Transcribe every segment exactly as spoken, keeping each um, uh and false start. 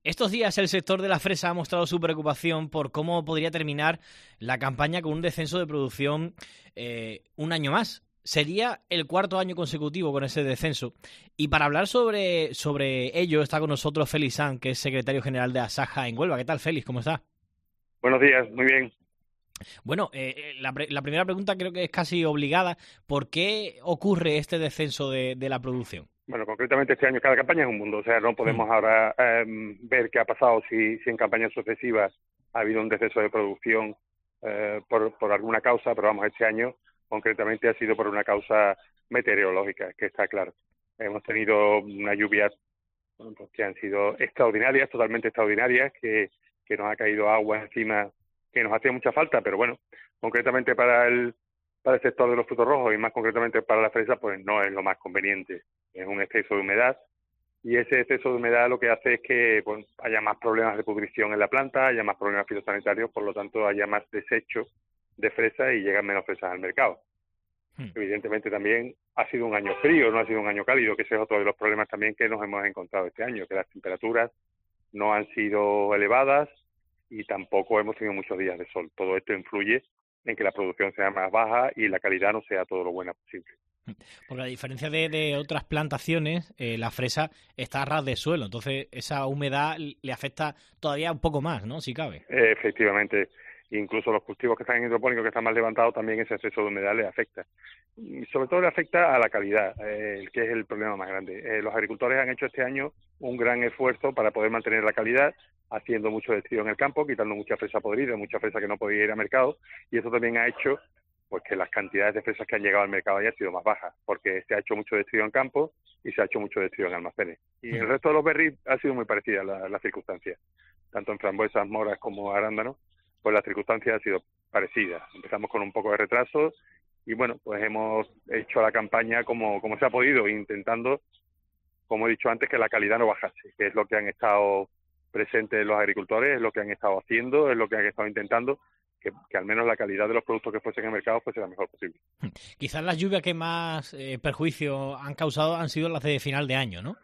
Estos días el sector de la fresa ha mostrado su preocupación por cómo podría terminar la campaña con un descenso de producción eh, un año más. Sería el cuarto año consecutivo con ese descenso. Y para hablar sobre, sobre ello está con nosotros Félix Sanz, que es secretario general de Asaja en Huelva. ¿Qué tal, Félix? ¿Cómo está? Buenos días, muy bien. Bueno, eh, la, la primera pregunta creo que es casi obligada. ¿Por qué ocurre este descenso de, de la producción? Bueno, concretamente este año cada campaña es un mundo, o sea, no podemos Mm. ahora eh, ver qué ha pasado si, si en campañas sucesivas ha habido un descenso de producción eh, por, por alguna causa, pero vamos, este año concretamente ha sido por una causa meteorológica, que está claro. Hemos tenido unas lluvias bueno, pues, que han sido extraordinarias, totalmente extraordinarias, que, que nos ha caído agua encima que nos hacía mucha falta, pero bueno, concretamente para el para el sector de los frutos rojos y más concretamente para la fresa, pues no es lo más conveniente. Es un exceso de humedad y ese exceso de humedad lo que hace es que pues, haya más problemas de pudrición en la planta, haya más problemas fitosanitarios, por lo tanto haya más desecho de fresa y llegan menos fresas al mercado. Hmm. Evidentemente también ha sido un año frío, no ha sido un año cálido, que ese es otro de los problemas también que nos hemos encontrado este año, que las temperaturas no han sido elevadas y tampoco hemos tenido muchos días de sol. Todo esto influye en que la producción sea más baja y la calidad no sea todo lo buena posible. Porque a diferencia de, de otras plantaciones, eh, la fresa está a ras de suelo, entonces esa humedad le afecta todavía un poco más, ¿no? Si cabe. Eh, efectivamente, incluso los cultivos que están en hidropónicos, que están más levantados, también ese exceso de humedad les afecta. Y sobre todo le afecta a la calidad, eh, que es el problema más grande. Eh, los agricultores han hecho este año un gran esfuerzo para poder mantener la calidad, haciendo mucho destrido en el campo, quitando mucha fresa podrida, mucha fresa que no podía ir al mercado, y eso también ha hecho pues que las cantidades de fresas que han llegado al mercado hayan sido más bajas, porque se ha hecho mucho destrido en campo y se ha hecho mucho destrido en almacenes. Y en el resto de los berries ha sido muy parecida la, la circunstancia, tanto en frambuesas, moras como arándanos, pues la circunstancia ha sido parecida. Empezamos con un poco de retraso y bueno, pues hemos hecho la campaña como, como se ha podido, intentando, como he dicho antes, que la calidad no bajase, que es lo que han estado presentes los agricultores, es lo que han estado haciendo, es lo que han estado intentando, que, que al menos la calidad de los productos que fuesen en el mercado fuese la mejor posible. Quizás las lluvias que más eh, perjuicio han causado han sido las de final de año, ¿no?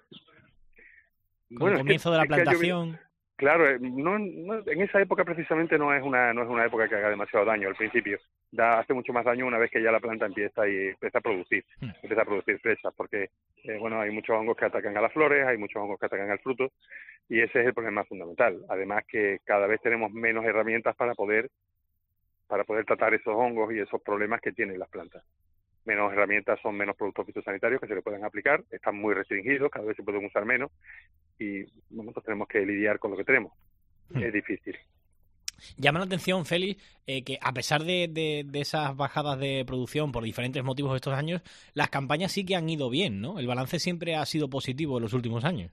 Con Bueno, el comienzo es que, de la es que ha plantación. llovido, claro, no, no, en esa época precisamente no es una no es una época que haga demasiado daño al principio. Da hace mucho más daño una vez que ya la planta empieza y empieza a producir, Hmm. empieza a producir fresas, porque eh, bueno, hay muchos hongos que atacan a las flores, hay muchos hongos que atacan al fruto y ese es el problema fundamental. Además que cada vez tenemos menos herramientas para poder para poder tratar esos hongos y esos problemas que tienen las plantas. Menos herramientas son menos productos fitosanitarios que se le pueden aplicar, están muy restringidos, cada vez se pueden usar menos y bueno, pues tenemos que lidiar con lo que tenemos. Hmm. Es difícil. Llama la atención, Félix, eh, que a pesar de, de, de esas bajadas de producción por diferentes motivos estos años, las campañas sí que han ido bien, ¿no? El balance siempre ha sido positivo en los últimos años.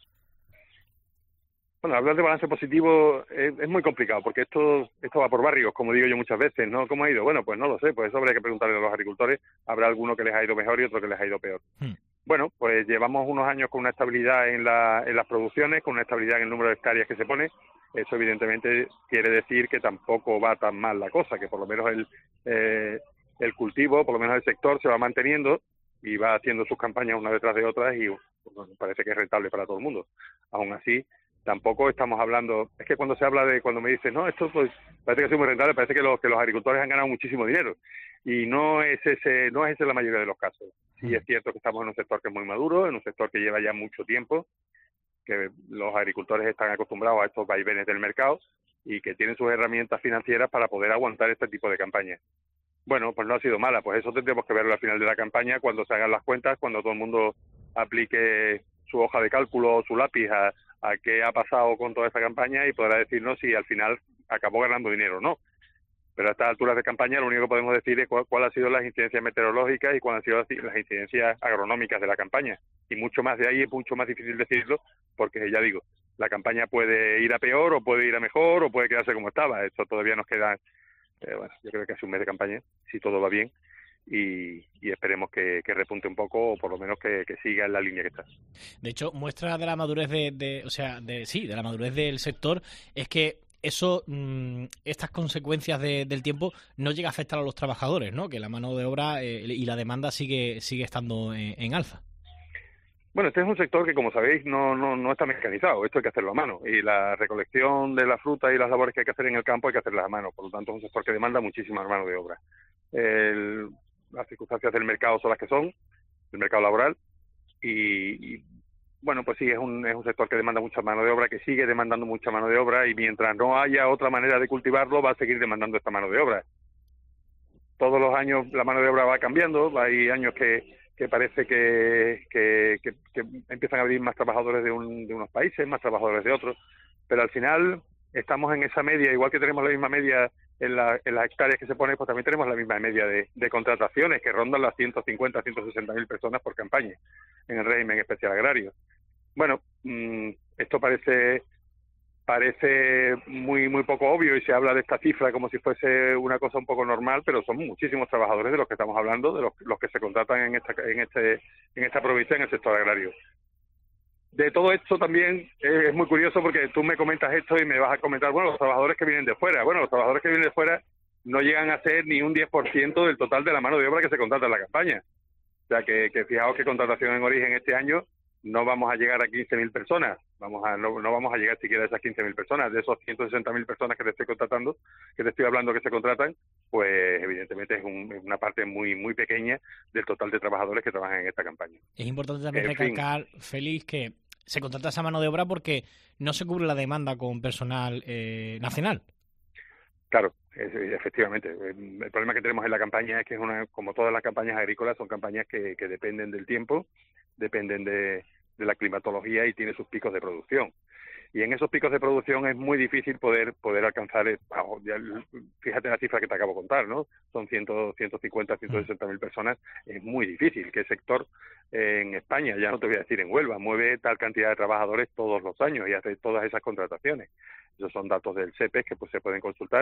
Bueno, hablar de balance positivo es, es muy complicado, porque esto esto va por barrios, como digo yo muchas veces, ¿no? ¿Cómo ha ido? Bueno, pues no lo sé, pues eso habría que preguntarle a los agricultores. Habrá alguno que les ha ido mejor y otro que les ha ido peor. Hmm. Bueno, pues llevamos unos años con una estabilidad en, la, en las producciones, con una estabilidad en el número de hectáreas que se pone. Eso evidentemente quiere decir que tampoco va tan mal la cosa, que por lo menos el, eh, el cultivo, por lo menos el sector se va manteniendo y va haciendo sus campañas una detrás de otras y bueno, parece que es rentable para todo el mundo. Aún así, tampoco estamos hablando, es que cuando se habla de, cuando me dicen, no, esto pues parece que es muy rentable, parece que los, que los agricultores han ganado muchísimo dinero y no es ese, no es ese la mayoría de los casos. Sí es cierto que estamos en un sector que es muy maduro, en un sector que lleva ya mucho tiempo, que los agricultores están acostumbrados a estos vaivenes del mercado y que tienen sus herramientas financieras para poder aguantar este tipo de campañas. Bueno, pues no ha sido mala, pues eso tendremos que verlo al final de la campaña, cuando se hagan las cuentas, cuando todo el mundo aplique su hoja de cálculo o su lápiz a, a qué ha pasado con toda esta campaña y podrá decirnos si al final acabó ganando dinero o no. Pero a estas alturas de campaña lo único que podemos decir es cuál, cuál han sido las incidencias meteorológicas y cuáles han sido las incidencias agronómicas de la campaña. Y mucho más de ahí es mucho más difícil decirlo porque, ya digo, la campaña puede ir a peor o puede ir a mejor o puede quedarse como estaba. Esto todavía nos queda, eh, bueno, yo creo que hace un mes de campaña, si todo va bien. Y, y esperemos que, que repunte un poco o por lo menos que, que siga en la línea que está. De hecho, muestra de la madurez de, de o sea, de sí, de la madurez del sector es que eso, mmm, estas consecuencias de, del tiempo no llega a afectar a los trabajadores, ¿no? Que la mano de obra eh, y la demanda sigue sigue estando en, en alza. Bueno, este es un sector que, como sabéis, no, no, no está mecanizado. Esto hay que hacerlo a mano. Y la recolección de la fruta y las labores que hay que hacer en el campo hay que hacerlas a mano. Por lo tanto, es un sector que demanda muchísima mano de obra. El, las circunstancias del mercado son las que son, el mercado laboral. Y, y bueno, pues sí, es un, es un sector que demanda mucha mano de obra, que sigue demandando mucha mano de obra. Y mientras no haya otra manera de cultivarlo, va a seguir demandando esta mano de obra. Todos los años la mano de obra va cambiando. Hay años que que parece que, que, que, que empiezan a venir más trabajadores de, un, de unos países, más trabajadores de otros, pero al final estamos en esa media, igual que tenemos la misma media en, la, en las hectáreas que se ponen, pues también tenemos la misma media de, de contrataciones, que rondan las ciento cincuenta, ciento sesenta mil personas por campaña en el régimen especial agrario. Bueno, mmm, esto parece... parece muy muy poco obvio y se habla de esta cifra como si fuese una cosa un poco normal, pero son muchísimos trabajadores de los que estamos hablando, de los, los que se contratan en esta en este en esta provincia en el sector agrario. De todo esto también es muy curioso porque tú me comentas esto y me vas a comentar, bueno, los trabajadores que vienen de fuera. Bueno, los trabajadores que vienen de fuera no llegan a ser ni un diez por ciento del total de la mano de obra que se contrata en la campaña. O sea, que, que fijaos que contratación en origen este año no vamos a llegar a quince mil personas, vamos a no, no vamos a llegar siquiera a esas quince mil personas. De esos ciento sesenta mil personas que te estoy contratando, que te estoy hablando que se contratan, pues evidentemente es, un, es una parte muy muy pequeña del total de trabajadores que trabajan en esta campaña. Es importante también en recalcar, fin. Félix, que se contrata esa mano de obra porque no se cubre la demanda con personal eh, nacional. Claro, es, efectivamente. El, el problema que tenemos en la campaña es que es una, como todas las campañas agrícolas, son campañas que, que dependen del tiempo, dependen de, de la climatología y tiene sus picos de producción. Y en esos picos de producción es muy difícil poder poder alcanzar, wow, ya, fíjate la cifra que te acabo de contar, ¿no? Son cien, ciento cincuenta, ciento sesenta mil personas, es muy difícil que el sector eh, en España, ya no te voy a decir en Huelva, mueve tal cantidad de trabajadores todos los años y hace todas esas contrataciones. Esos son datos del SEPES que pues se pueden consultar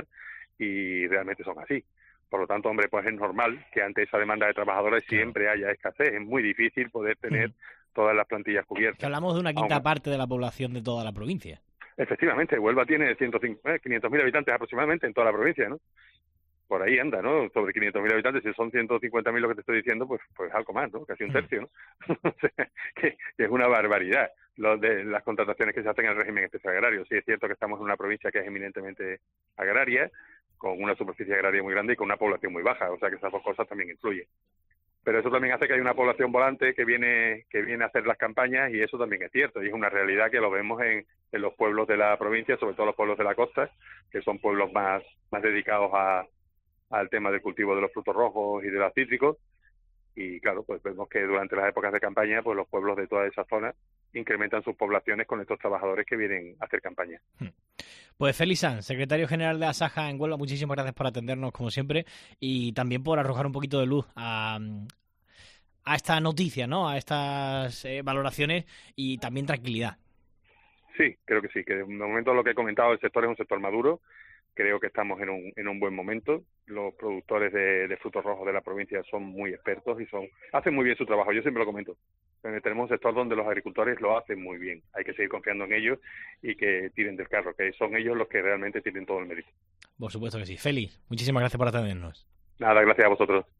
y realmente son así. Por lo tanto, hombre, pues es normal que ante esa demanda de trabajadores siempre haya escasez. Es muy difícil poder tener todas las plantillas cubiertas. Que hablamos de una quinta Aún, parte de la población de toda la provincia. Efectivamente, Huelva tiene ciento cincuenta, eh, quinientos mil habitantes aproximadamente en toda la provincia, ¿no? Por ahí anda, ¿no? Sobre quinientos mil habitantes, si son ciento cincuenta mil lo que te estoy diciendo, pues pues algo más, ¿no? Casi un tercio, ¿no? O sea, que, que es una barbaridad lo de las contrataciones que se hacen en el régimen especial agrario. Sí es cierto que estamos en una provincia que es eminentemente agraria, con una superficie agraria muy grande y con una población muy baja, o sea que esas dos cosas también influyen. Pero eso también hace que hay una población volante que viene que viene a hacer las campañas y eso también es cierto y es una realidad que lo vemos en, en los pueblos de la provincia, sobre todo los pueblos de la costa, que son pueblos más, más dedicados a, al tema del cultivo de los frutos rojos y de los cítricos. Y claro, pues vemos que durante las épocas de campaña, pues los pueblos de toda esa zona incrementan sus poblaciones con estos trabajadores que vienen a hacer campaña. Pues Félix Sanz, secretario general de Asaja en Huelva, muchísimas gracias por atendernos como siempre y también por arrojar un poquito de luz a, a esta noticia, ¿no? A estas eh, valoraciones y también tranquilidad. Sí, creo que sí, que de momento lo que he comentado, el sector es un sector maduro. Creo que estamos en un, en un buen momento. Los productores de, de frutos rojos de la provincia son muy expertos y son hacen muy bien su trabajo. Yo siempre lo comento. Tenemos un sector donde los agricultores lo hacen muy bien. Hay que seguir confiando en ellos y que tiren del carro, que son ellos los que realmente tienen todo el mérito. Por supuesto que sí. Félix, muchísimas gracias por atendernos. Nada, gracias a vosotros.